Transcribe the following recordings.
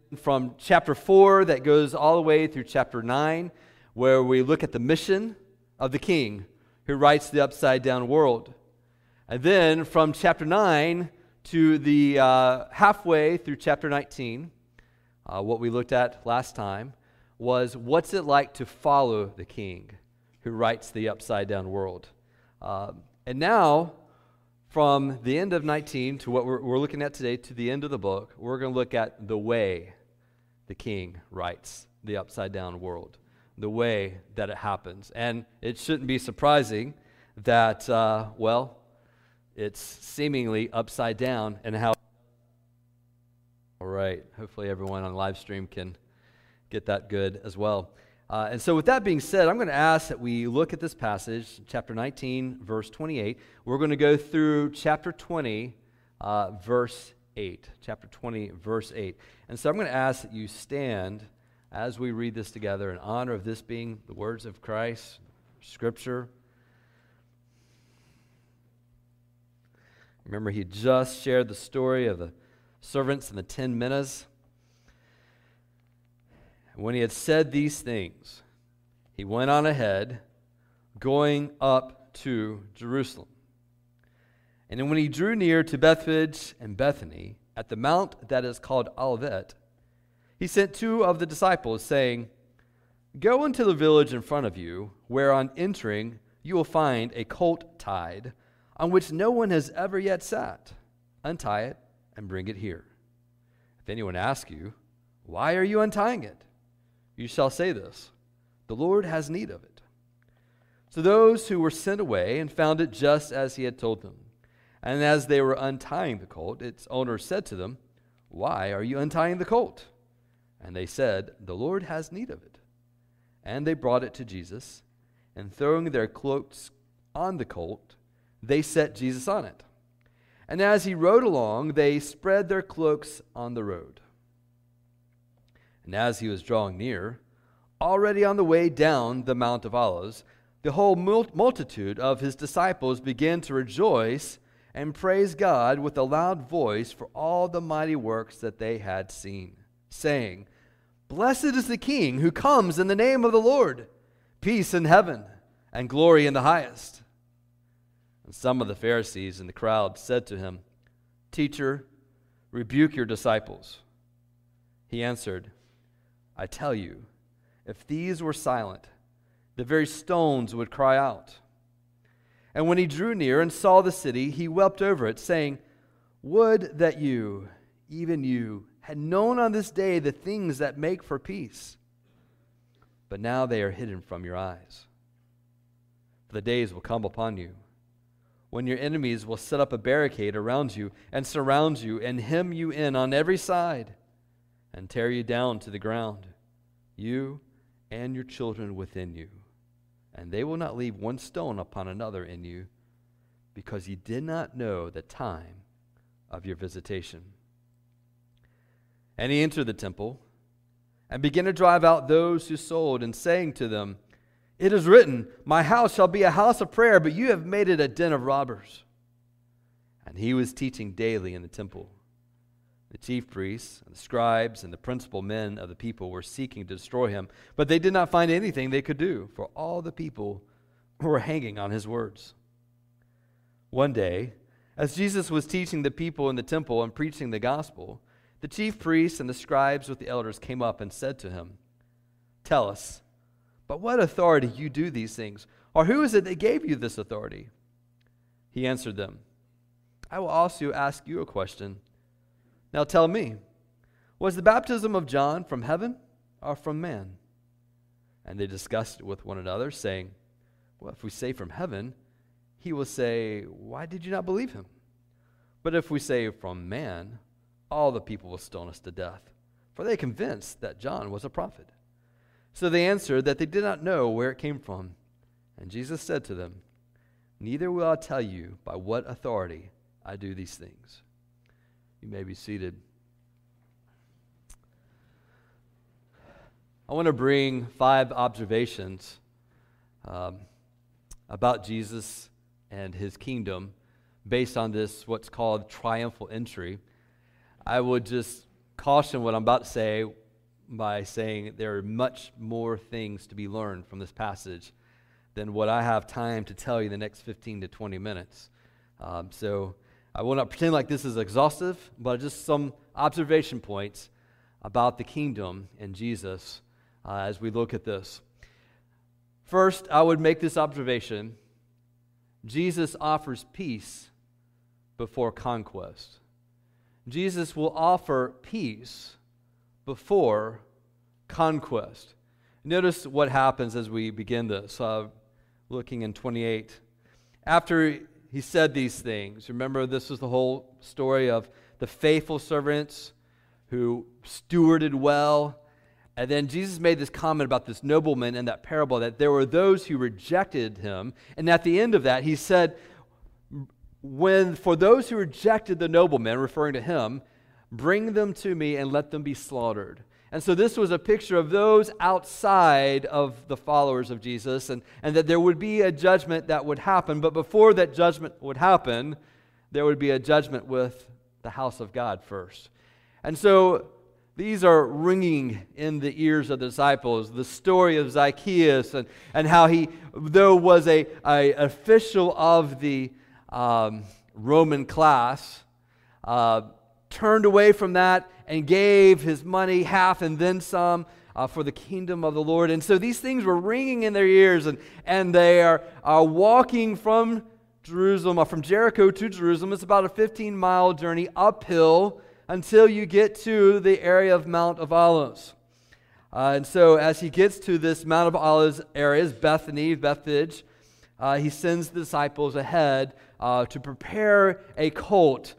from chapter 4 that goes all the way through chapter 9, where we look at the mission of the king who writes the upside-down world. And then from chapter 9 to the halfway through chapter 19, what we looked at last time was what's it like to follow the king who writes the upside-down world. And now, from the end of 19 to what we're looking at today, to the end of the book, we're going to look at the way the king writes the upside-down world, the way that it happens. And it shouldn't be surprising that, it's seemingly upside down and how... All right, hopefully everyone on live stream can get that good as well. And so with that being said, I'm going to ask that we look at this passage, chapter 19, verse 28. We're going to go through chapter 20, verse 8. Chapter 20, verse 8. And so I'm going to ask that you stand as we read this together in honor of this being the words of Christ, Scripture. Remember, he just shared the story of the servants and the 10 minas. When he had said these things, he went on ahead, going up to Jerusalem. And when he drew near to Bethphage and Bethany, at the mount that is called Olivet, he sent 2 of the disciples, saying, "Go into the village in front of you, where on entering you will find a colt tied, on which no one has ever yet sat. Untie it and bring it here. If anyone asks you, 'Why are you untying it?' you shall say this, 'The Lord has need of it.'" So those who were sent away and found it just as he had told them. And as they were untying the colt, its owner said to them, "Why are you untying the colt?" And they said, "The Lord has need of it." And they brought it to Jesus, and throwing their cloaks on the colt, they set Jesus on it. And as he rode along, they spread their cloaks on the road. And as he was drawing near, already on the way down the Mount of Olives, the whole multitude of his disciples began to rejoice and praise God with a loud voice for all the mighty works that they had seen, saying, "Blessed is the King who comes in the name of the Lord, peace in heaven and glory in the highest." And some of the Pharisees in the crowd said to him, "Teacher, rebuke your disciples." He answered, "I tell you, if these were silent, the very stones would cry out." And when he drew near and saw the city, he wept over it, saying, "Would that you, even you, had known on this day the things that make for peace. But now they are hidden from your eyes. For the days will come upon you when your enemies will set up a barricade around you and surround you and hem you in on every side and tear you down to the ground, you and your children within you. And they will not leave one stone upon another in you, because you did not know the time of your visitation." And he entered the temple and began to drive out those who sold, and saying to them, "It is written, 'My house shall be a house of prayer,' but you have made it a den of robbers." And he was teaching daily in the temple. The chief priests and the scribes and the principal men of the people were seeking to destroy him, but they did not find anything they could do, for all the people were hanging on his words. One day, as Jesus was teaching the people in the temple and preaching the gospel, the chief priests and the scribes with the elders came up and said to him, "Tell us, by what authority you do these things, or who is it that gave you this authority?" He answered them, "I will also ask you a question. Now tell me, was the baptism of John from heaven or from man?" And they discussed it with one another, saying, "Well, if we say from heaven, he will say, 'Why did you not believe him?' But if we say from man, all the people will stone us to death, for they are convinced that John was a prophet." So they answered that they did not know where it came from. And Jesus said to them, "Neither will I tell you by what authority I do these things." You may be seated. I want to bring 5 observations about Jesus and his kingdom based on this, what's called triumphal entry. I would just caution what I'm about to say by saying there are much more things to be learned from this passage than what I have time to tell you in the next 15 to 20 minutes. So I will not pretend like this is exhaustive, but just some observation points about the kingdom and Jesus as we look at this. First, I would make this observation. Jesus offers peace before conquest. Jesus will offer peace before conquest. Notice what happens as we begin this, looking in 28. After he said these things, remember this was the whole story of the faithful servants who stewarded well. And then Jesus made this comment about this nobleman in that parable, that there were those who rejected him. And at the end of that, he said, for those who rejected the nobleman, referring to him, bring them to me and let them be slaughtered. And so this was a picture of those outside of the followers of Jesus, and that there would be a judgment that would happen. But before that judgment would happen, there would be a judgment with the house of God first. And so these are ringing in the ears of the disciples. The story of Zacchaeus and how he, though was a official of the Roman class, turned away from that and gave his money half and then some for the kingdom of the Lord. And so these things were ringing in their ears, and they are walking from Jerusalem, or from Jericho to Jerusalem. It's about a 15-mile journey uphill until you get to the area of Mount of Olives. And so as he gets to this Mount of Olives area, Bethphage, he sends the disciples ahead to prepare a colt,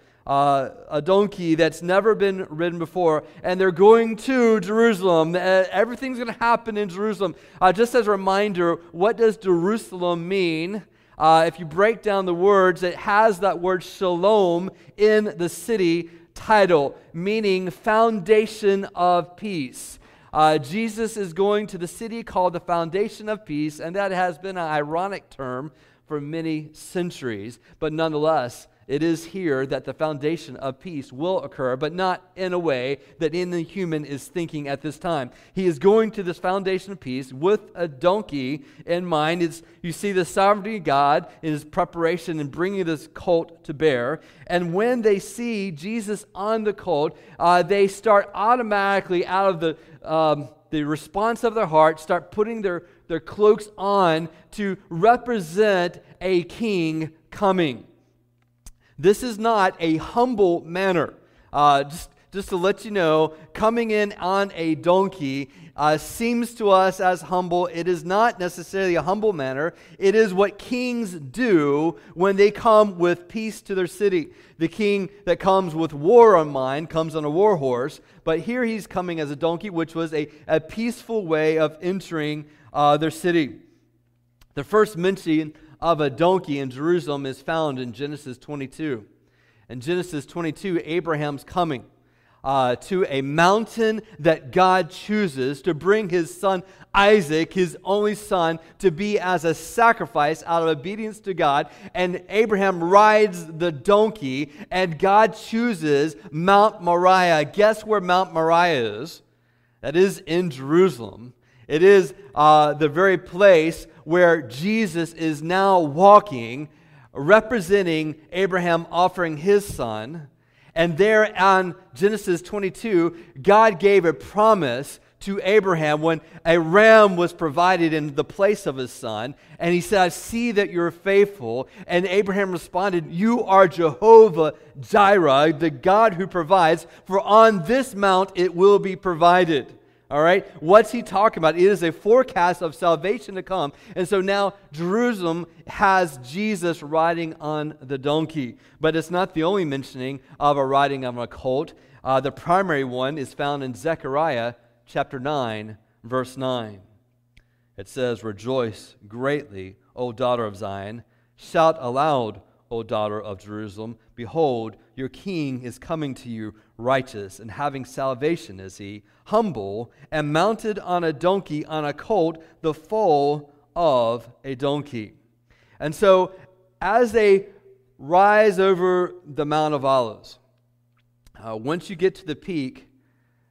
a donkey that's never been ridden before, and they're going to Jerusalem. Everything's going to happen in Jerusalem. Just as a reminder, what does Jerusalem mean? If you break down the words, it has that word shalom in the city title, meaning foundation of peace. Jesus is going to the city called the Foundation of Peace, and that has been an ironic term for many centuries, but nonetheless, it is here that the foundation of peace will occur, but not in a way that any human is thinking at this time. He is going to this foundation of peace with a donkey in mind. You see the sovereignty of God in his preparation and bringing this colt to bear. And when they see Jesus on the colt, they start automatically out of the response of their heart, start putting their cloaks on to represent a king coming. This is not a humble manner. Just to let you know, coming in on a donkey seems to us as humble. It is not necessarily a humble manner. It is what kings do when they come with peace to their city. The king that comes with war on mind comes on a war horse, but here he's coming as a donkey, which was a peaceful way of entering their city. The first mention of a donkey in Jerusalem is found in Genesis 22. In Genesis 22, Abraham's coming to a mountain that God chooses to bring his son Isaac, his only son, to be as a sacrifice out of obedience to God. And Abraham rides the donkey, and God chooses Mount Moriah. Guess where Mount Moriah is? That is in Jerusalem. It is the very place where Jesus is now walking, representing Abraham offering his son. And there on Genesis 22, God gave a promise to Abraham when a ram was provided in the place of his son. And he said, I see that you're faithful. And Abraham responded, you are Jehovah Jireh, the God who provides, for on this mount it will be provided. All right, what's he talking about? It is a forecast of salvation to come. And so now Jerusalem has Jesus riding on the donkey. But it's not the only mentioning of a riding on a colt. The primary one is found in Zechariah chapter 9, verse 9. It says, rejoice greatly, O daughter of Zion. Shout aloud, O daughter of Jerusalem. Behold, your king is coming to you, righteous, and having salvation is he, humble, and mounted on a donkey, on a colt, the foal of a donkey. And so, as they rise over the Mount of Olives, once you get to the peak,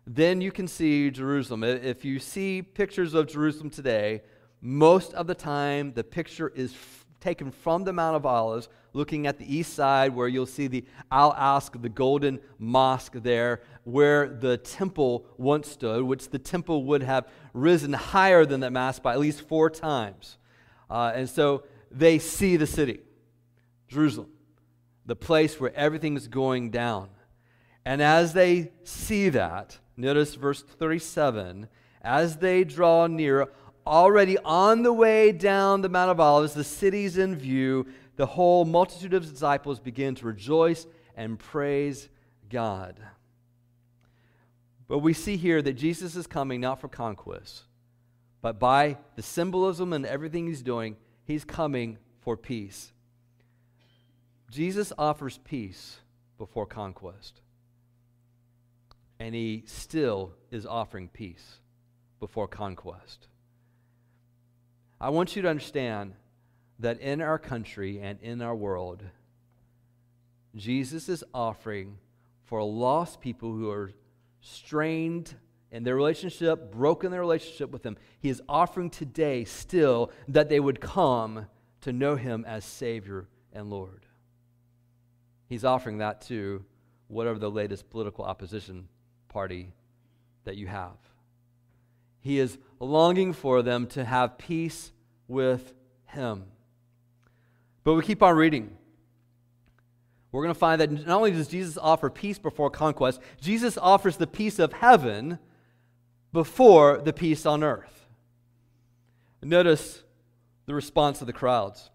then you can see Jerusalem. If you see pictures of Jerusalem today, most of the time the picture is taken from the Mount of Olives, looking at the east side where you'll see the Al-Aqsa, the golden mosque there, where the temple once stood, which the temple would have risen higher than that mosque by at least 4 times. And so they see the city, Jerusalem, the place where everything's going down. And as they see that, notice verse 37, as they draw near, already on the way down the Mount of Olives, the city's in view, the whole multitude of disciples begin to rejoice and praise God. But we see here that Jesus is coming not for conquest, but by the symbolism and everything he's doing, he's coming for peace. Jesus offers peace before conquest. And he still is offering peace before conquest. I want you to understand that in our country and in our world, Jesus is offering for lost people who are strained in their relationship, broken their relationship with him. He is offering today still that they would come to know him as Savior and Lord. He's offering that to whatever the latest political opposition party that you have. He is longing for them to have peace with him. But we keep on reading. We're going to find that not only does Jesus offer peace before conquest, Jesus offers the peace of heaven before the peace on earth. Notice the response of the crowds.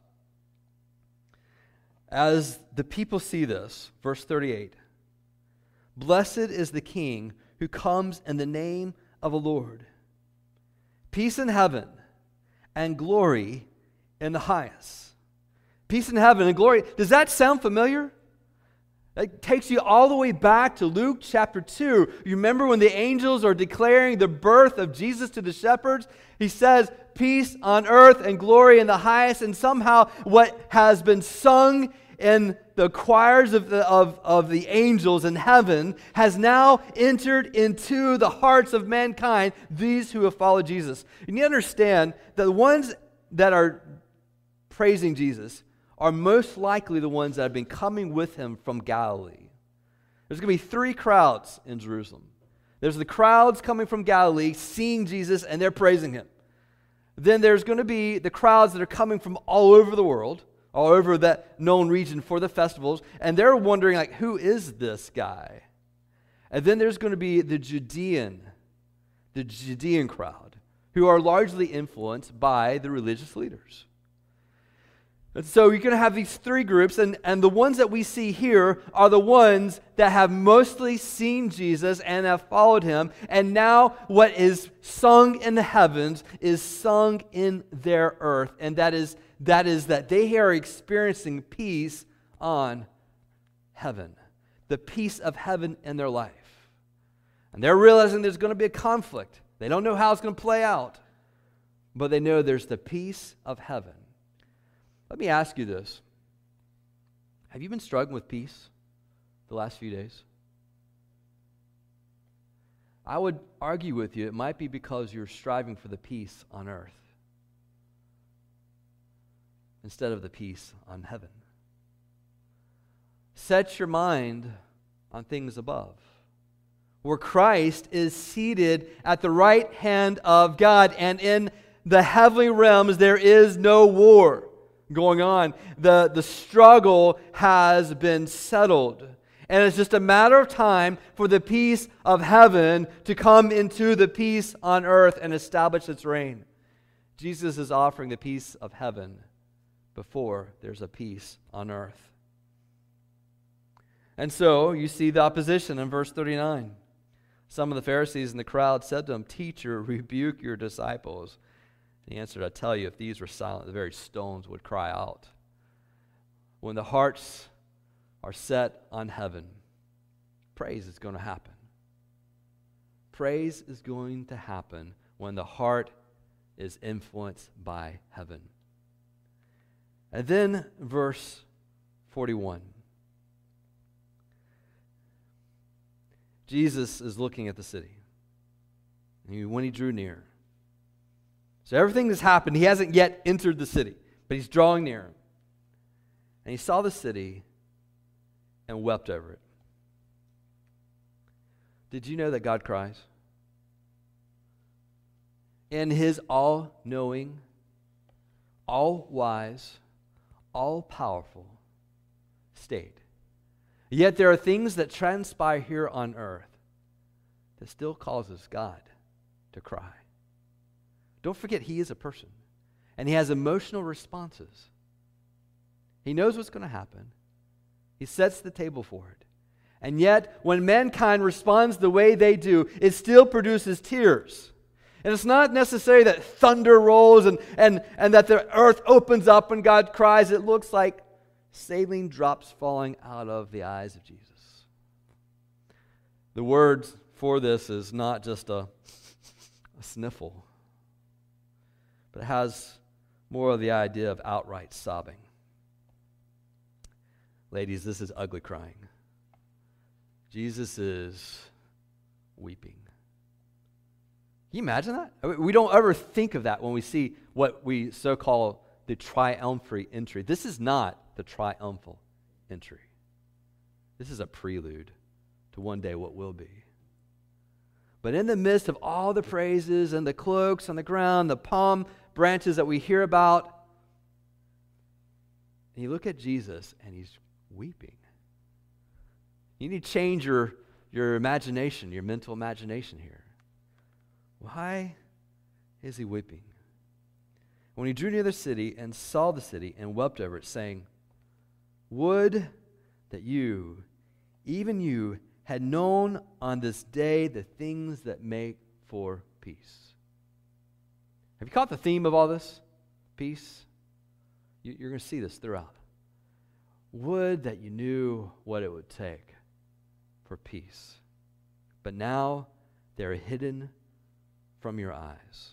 As the people see this, verse 38, "Blessed is the King who comes in the name of the Lord. Peace in heaven and glory in the highest." Peace in heaven and glory. Does that sound familiar? It takes you all the way back to Luke chapter 2. You remember when the angels are declaring the birth of Jesus to the shepherds? He says, peace on earth and glory in the highest. And somehow what has been sung in the choirs of the angels in heaven has now entered into the hearts of mankind, these who have followed Jesus. And you understand that the ones that are praising Jesus are most likely the ones that have been coming with him from Galilee. There's going to be 3 crowds in Jerusalem. There's the crowds coming from Galilee, seeing Jesus, and they're praising him. Then there's going to be the crowds that are coming from all over the world, all over that known region for the festivals, and they're wondering, like, who is this guy? And then there's going to be the Judean crowd, who are largely influenced by the religious leaders. And so you're going to have these 3 groups, and the ones that we see here are the ones that have mostly seen Jesus and have followed him, and now what is sung in the heavens is sung in their earth, and that is that they are experiencing peace on heaven, the peace of heaven in their life. And they're realizing there's going to be a conflict. They don't know how it's going to play out, but they know there's the peace of heaven. Let me ask you this. Have you been struggling with peace the last few days? I would argue with you it might be because you're striving for the peace on earth instead of the peace on heaven. Set your mind on things above, where Christ is seated at the right hand of God, and in the heavenly realms there is no war going on. The struggle has been settled. And it's just a matter of time for the peace of heaven to come into the peace on earth and establish its reign. Jesus is offering the peace of heaven before there's a peace on earth. And so you see the opposition in verse 39. Some of the Pharisees in the crowd said to him, "Teacher, rebuke your disciples." He answered, "I tell you, if these were silent, the very stones would cry out." When the hearts are set on heaven, praise is going to happen. Praise is going to happen when the heart is influenced by heaven. And then verse 41. Jesus is looking at the city. when he drew near. So everything has happened. He hasn't yet entered the city, but he's drawing near. And he saw the city and wept over it. Did you know that God cries? In his all-knowing, all-wise, all-powerful state. Yet there are things that transpire here on earth that still causes God to cry. Don't forget, he is a person, and he has emotional responses. He knows what's going to happen. He sets the table for it. And yet, when mankind responds the way they do, it still produces tears. And it's not necessary that thunder rolls and that the earth opens up and God cries. It looks like saline drops falling out of the eyes of Jesus. The word for this is not just a sniffle, but it has more of the idea of outright sobbing. Ladies, this is ugly crying. Jesus is weeping. Can you imagine that? I mean, we don't ever think of that when we see what we so call the triumphal entry. This is not the triumphal entry. This is a prelude to one day what will be. But in the midst of all the praises and the cloaks on the ground, the palm branches that we hear about, and you look at Jesus and he's weeping. You need to change your imagination, your mental imagination here. Why is he weeping? When he drew near the city and saw the city and wept over it, saying, would that you, even you, had known on this day the things that make for peace. Have you caught the theme of all this? Peace. You're going to see this throughout. Would that you knew what it would take for peace. But now they're hidden from your eyes.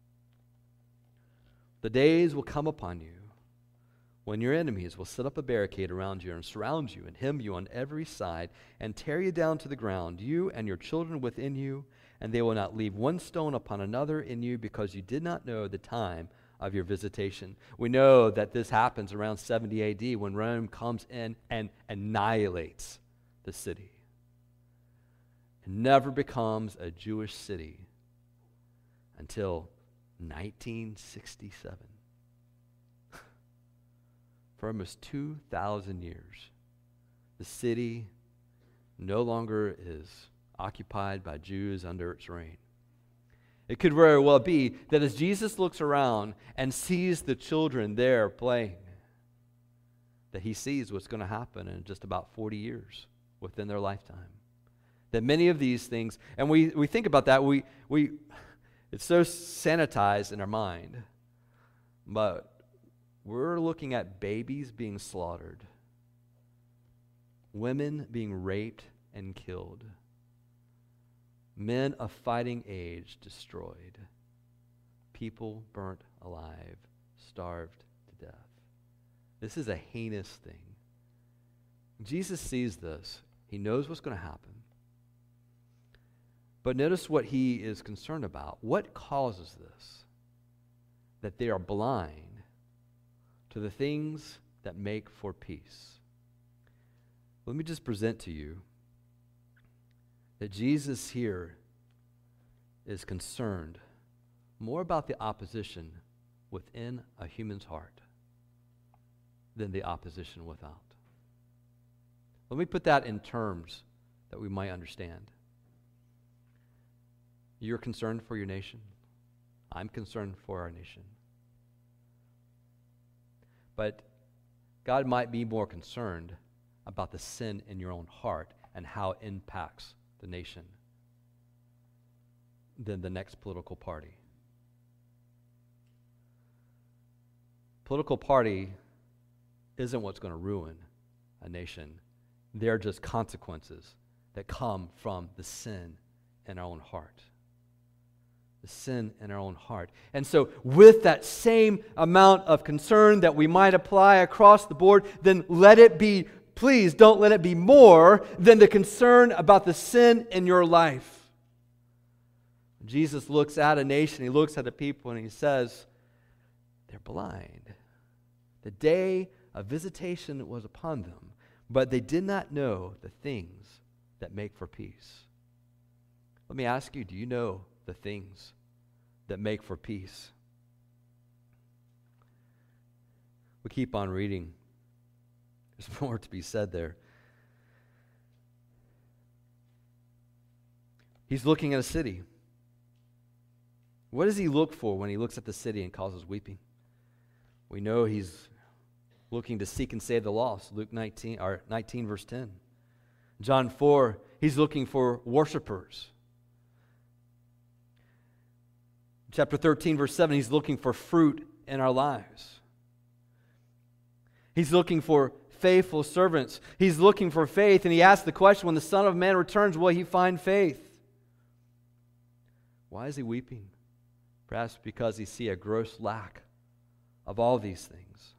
The days will come upon you when your enemies will set up a barricade around you and surround you and hem you on every side and tear you down to the ground, you and your children within you, and they will not leave one stone upon another in you because you did not know the time of your visitation. We know that this happens around 70 AD when Rome comes in and annihilates the city. It never becomes a Jewish city until 1967. For almost 2,000 years, the city no longer is occupied by Jews under its reign. It could very well be that as Jesus looks around and sees the children there playing, that he sees what's going to happen in just about 40 years within their lifetime. That many of these things, and we think about that, it's so sanitized in our mind, but we're looking at babies being slaughtered, women being raped and killed, men of fighting age destroyed, people burnt alive, starved to death. This is a heinous thing. Jesus sees this. He knows what's going to happen. But notice what he is concerned about. What causes this? That they are blind to the things that make for peace. Let me just present to you that Jesus here is concerned more about the opposition within a human's heart than the opposition without. Let me put that in terms that we might understand. You're concerned for your nation. I'm concerned for our nation. But God might be more concerned about the sin in your own heart and how it impacts the nation than the next political party. Political party isn't what's going to ruin a nation. They're just consequences that come from the sin in our own heart. The sin in our own heart. And so with that same amount of concern that we might apply across the board, then let it be, please don't let it be more than the concern about the sin in your life. Jesus looks at a nation, he looks at a people, and he says, they're blind. The day of visitation was upon them, but they did not know the things that make for peace. Let me ask you, do you know the things that make for peace? We keep on reading. There's more to be said there. He's looking at a city. What does he look for when he looks at the city and causes weeping? We know he's looking to seek and save the lost. Luke 19 verse 10. John 4, he's looking for worshipers. Chapter 13 verse 7, he's looking for fruit in our lives. He's looking for faithful servants. He's looking for faith, and he asks the question, when the Son of Man returns, will he find faith? Why is he weeping? Perhaps because he sees a gross lack of all these things.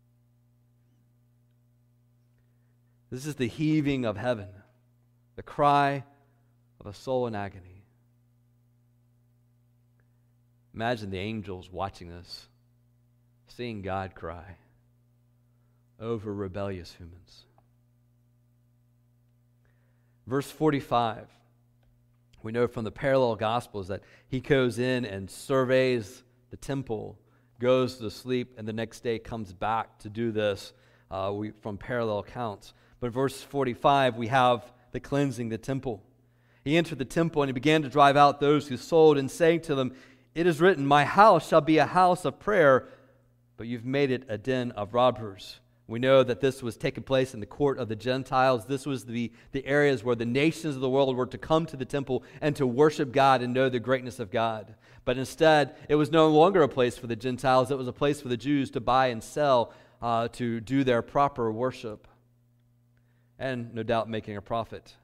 This is the heaving of heaven, the cry of a soul in agony. Imagine the angels watching this, seeing God cry over rebellious humans. Verse 45, we know from the parallel Gospels that he goes in and surveys the temple, goes to sleep, and the next day comes back to do this from parallel accounts. But verse 45, we have the cleansing the temple. He entered the temple and he began to drive out those who sold, and saying to them, "It is written, my house shall be a house of prayer, but you've made it a den of robbers." We know that this was taking place in the court of the Gentiles. This was the areas where the nations of the world were to come to the temple and to worship God and know the greatness of God. But instead, it was no longer a place for the Gentiles. It was a place for the Jews to buy and sell, to do their proper worship, and no doubt making a profit.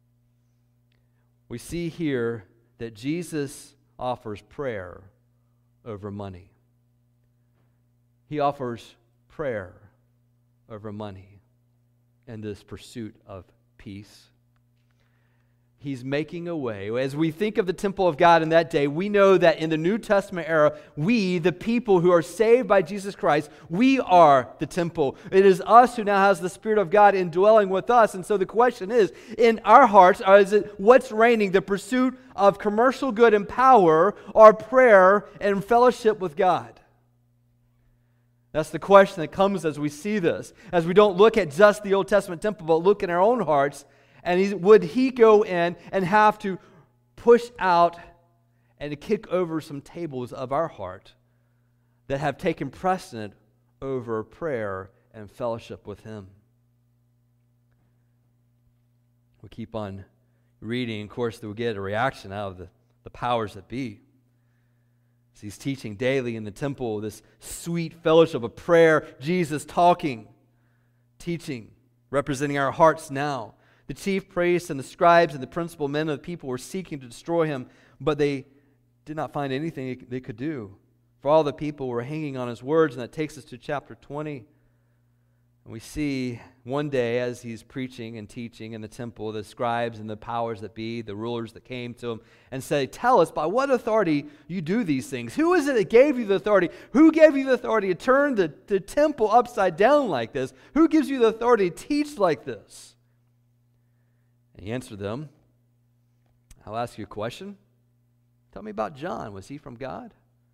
We see here that Jesus offers prayer over money. He offers prayer over money in this pursuit of peace. He's making a way. As we think of the temple of God in that day, we know that in the New Testament era, we, the people who are saved by Jesus Christ, we are the temple. It is us who now has the Spirit of God indwelling with us. And so the question is, in our hearts, is it what's reigning, the pursuit of commercial good and power, or prayer and fellowship with God? That's the question that comes as we see this, as we don't look at just the Old Testament temple, but look in our own hearts. And would he go in and have to push out and to kick over some tables of our heart that have taken precedent over prayer and fellowship with him? We keep on reading. Of course, we'll get a reaction out of the powers that be. As he's teaching daily in the temple, this sweet fellowship of prayer, Jesus talking, teaching, representing our hearts now. The chief priests and the scribes and the principal men of the people were seeking to destroy him, but they did not find anything they could do. For all the people were hanging on his words, and that takes us to chapter 20. And we see one day as he's preaching and teaching in the temple, the scribes and the powers that be, the rulers that came to him and said, "Tell us, by what authority you do these things? Who is it that gave you the authority? Who gave you the authority to turn the temple upside down like this? Who gives you the authority to teach like this?" And he answered them, "I'll ask you a question. Tell me about John. Was he from God?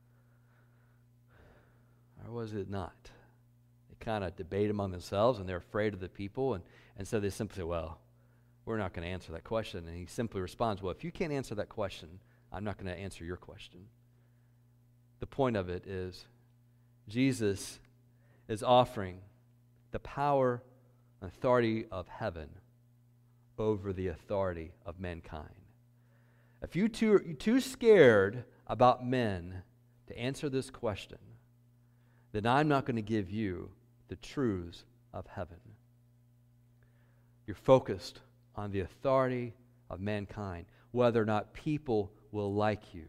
Or was it not?" They kind of debate among themselves, and they're afraid of the people, and so they simply say, "Well, we're not going to answer that question." And he simply responds, "Well, if you can't answer that question, I'm not going to answer your question." The point of it is, Jesus is offering the power and authority of heaven over the authority of mankind. If you're too scared about men to answer this question, then I'm not going to give you the truths of heaven. You're focused on the authority of mankind, whether or not people will like you.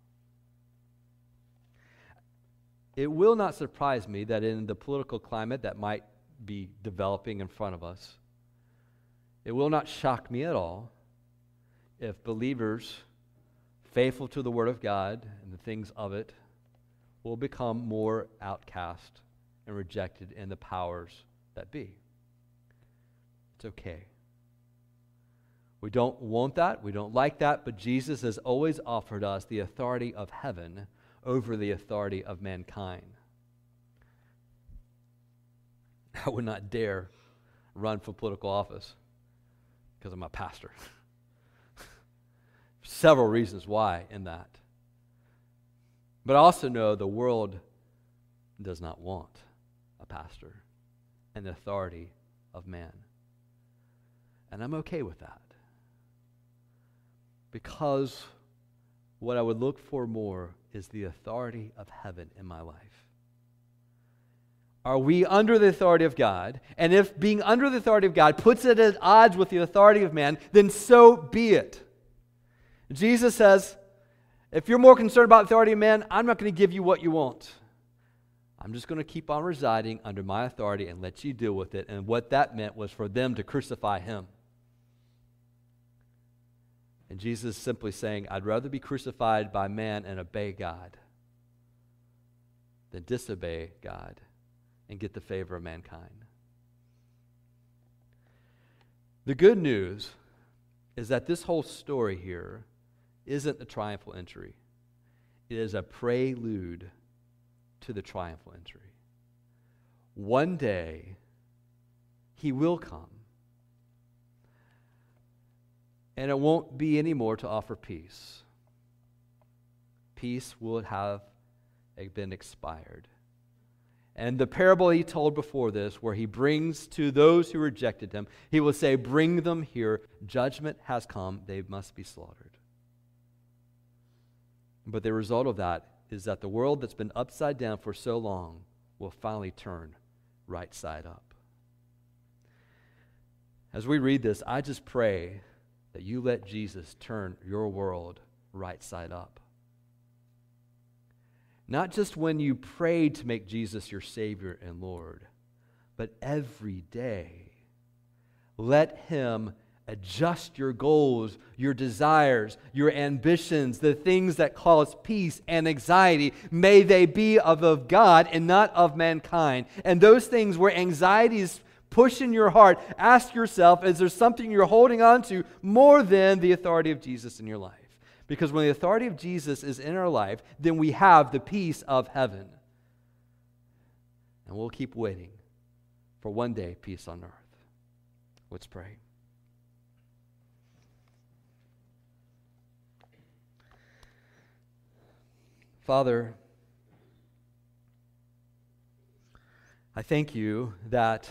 It will not surprise me that in the political climate that might be developing in front of us, it will not shock me at all if believers faithful to the Word of God and the things of it will become more outcast and rejected in the powers that be. It's okay. We don't want that. We don't like that. But Jesus has always offered us the authority of heaven over the authority of mankind. I would not dare run for political office because I'm a pastor. Several reasons why in that. But I also know the world does not want a pastor and the authority of man. And I'm okay with that. Because what I would look for more is the authority of heaven in my life. Are we under the authority of God? And if being under the authority of God puts it at odds with the authority of man, then so be it. Jesus says, if you're more concerned about the authority of man, I'm not going to give you what you want. I'm just going to keep on residing under my authority and let you deal with it. And what that meant was for them to crucify him. And Jesus is simply saying, I'd rather be crucified by man and obey God than disobey God and get the favor of mankind. The good news is that this whole story here isn't the triumphal entry. It is a prelude to the triumphal entry. One day, he will come. And it won't be any more to offer peace. Peace will have been expired. And the parable he told before this, where he brings to those who rejected him, he will say, bring them here. Judgment has come. They must be slaughtered. But the result of that is that the world that's been upside down for so long will finally turn right side up. As we read this, I just pray that you let Jesus turn your world right side up. Not just when you prayed to make Jesus your Savior and Lord, but every day. Let him adjust your goals, your desires, your ambitions, the things that cause peace and anxiety. May they be of God and not of mankind. And those things where anxiety is pushing your heart, ask yourself, is there something you're holding on to more than the authority of Jesus in your life? Because when the authority of Jesus is in our life, then we have the peace of heaven. And we'll keep waiting for one day peace on earth. Let's pray. Father, I thank you that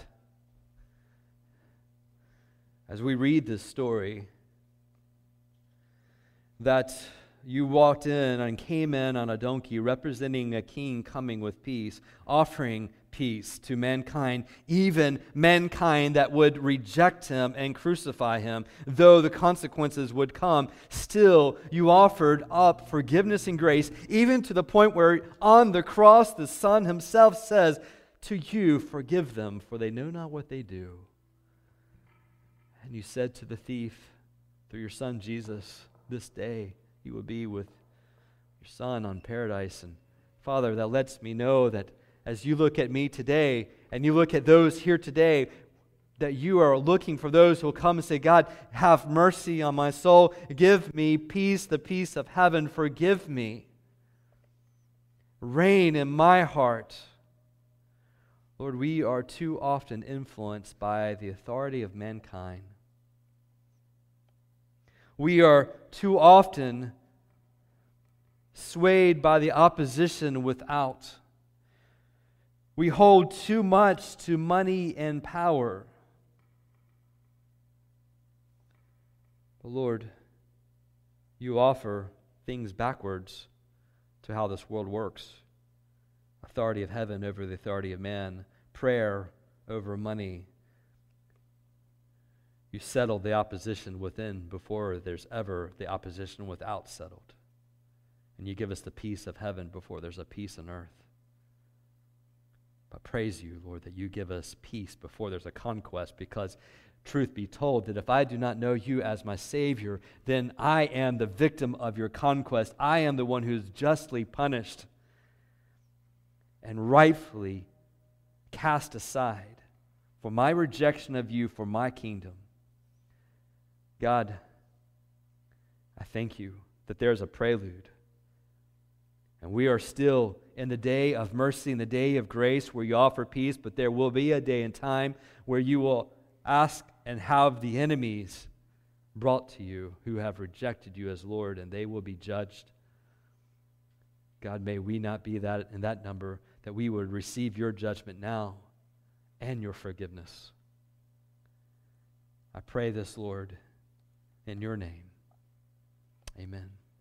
as we read this story, that you walked in and came in on a donkey representing a king coming with peace, offering peace to mankind, even mankind that would reject him and crucify him. Though the consequences would come, still you offered up forgiveness and grace, even to the point where on the cross the Son himself says, to you, forgive them, for they know not what they do. And you said to the thief, through your Son Jesus, this day you will be with your Son on paradise. And Father, that lets me know that as you look at me today and you look at those here today, that you are looking for those who will come and say, God, have mercy on my soul. Give me peace, the peace of heaven. Forgive me. Reign in my heart. Lord, we are too often influenced by the authority of mankind. We are too often swayed by the opposition without. We hold too much to money and power. But Lord, you offer things backwards to how this world works. Authority of heaven over the authority of man. Prayer over money. You settled the opposition within before there's ever the opposition without settled. And you give us the peace of heaven before there's a peace on earth. But praise you, Lord, that you give us peace before there's a conquest, because truth be told, that if I do not know you as my Savior, then I am the victim of your conquest. I am the one who's justly punished and rightfully cast aside for my rejection of you for my kingdom. God, I thank you that there's a prelude. And we are still in the day of mercy, in the day of grace where you offer peace, but there will be a day and time where you will ask and have the enemies brought to you who have rejected you as Lord, and they will be judged. God, may we not be that in that number, that we would receive your judgment now and your forgiveness. I pray this, Lord, in your name. Amen.